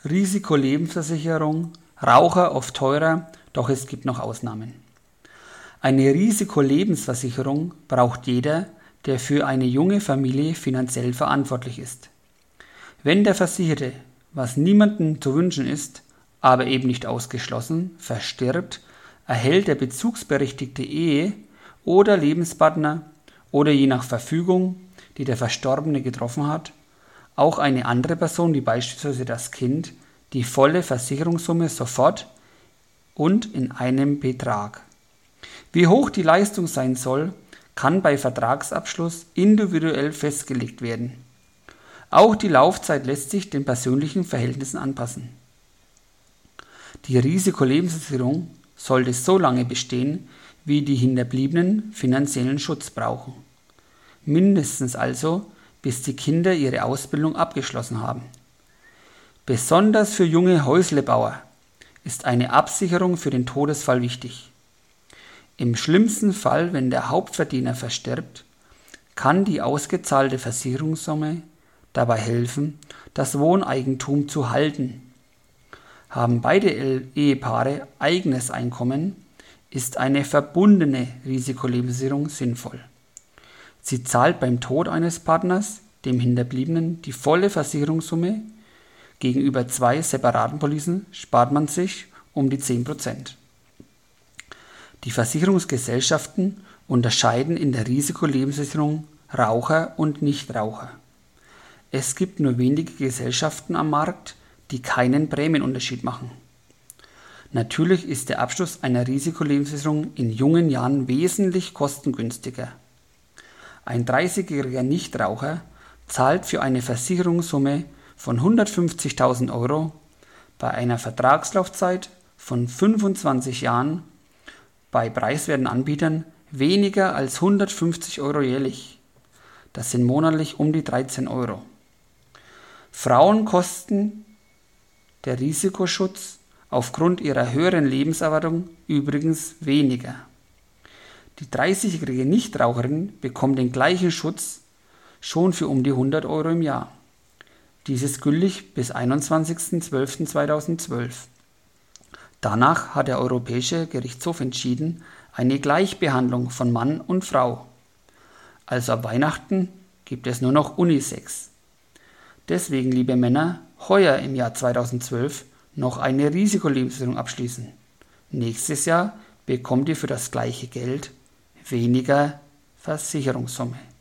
Risikolebensversicherung, Raucher oft teurer, doch es gibt noch Ausnahmen. Eine Risikolebensversicherung braucht jeder, der für eine junge Familie finanziell verantwortlich ist. Wenn der Versicherte, was niemandem zu wünschen ist, aber eben nicht ausgeschlossen, verstirbt, erhält der bezugsberechtigte Ehe- oder Lebenspartner oder je nach Verfügung, die der Verstorbene getroffen hat, auch eine andere Person, wie beispielsweise das Kind, die volle Versicherungssumme sofort und in einem Betrag. Wie hoch die Leistung sein soll, kann bei Vertragsabschluss individuell festgelegt werden. Auch die Laufzeit lässt sich den persönlichen Verhältnissen anpassen. Die Risikolebensversicherung sollte so lange bestehen, wie die Hinterbliebenen finanziellen Schutz brauchen. Mindestens also, bis die Kinder ihre Ausbildung abgeschlossen haben. Besonders für junge Häuslebauer ist eine Absicherung für den Todesfall wichtig. Im schlimmsten Fall, wenn der Hauptverdiener verstirbt, kann die ausgezahlte Versicherungssumme dabei helfen, das Wohneigentum zu halten. Haben beide Ehepaare eigenes Einkommen, ist eine verbundene Risikolebensversicherung sinnvoll. Sie zahlt beim Tod eines Partners, dem Hinterbliebenen, die volle Versicherungssumme. Gegenüber 2 separaten Policen spart man sich um die 10%. Die Versicherungsgesellschaften unterscheiden in der Risikolebensversicherung Raucher und Nichtraucher. Es gibt nur wenige Gesellschaften am Markt, die keinen Prämienunterschied machen. Natürlich ist der Abschluss einer Risikolebensversicherung in jungen Jahren wesentlich kostengünstiger. Ein 30-jähriger Nichtraucher zahlt für eine Versicherungssumme von 150.000 € bei einer Vertragslaufzeit von 25 Jahren bei preiswerten Anbietern weniger als 150 € jährlich. Das sind monatlich um die 13 €. Frauen kosten der Risikoschutz aufgrund ihrer höheren Lebenserwartung übrigens weniger. Die 30-jährige Nichtraucherin bekommt den gleichen Schutz schon für um die 100 € im Jahr. Dies ist gültig bis 21.12.2012. Danach hat der Europäische Gerichtshof entschieden, eine Gleichbehandlung von Mann und Frau. Also ab Weihnachten gibt es nur noch Unisex. Deswegen, liebe Männer, heuer im Jahr 2012 noch eine Risikolebensversicherung abschließen. Nächstes Jahr bekommt ihr für das gleiche Geld weniger Versicherungssumme.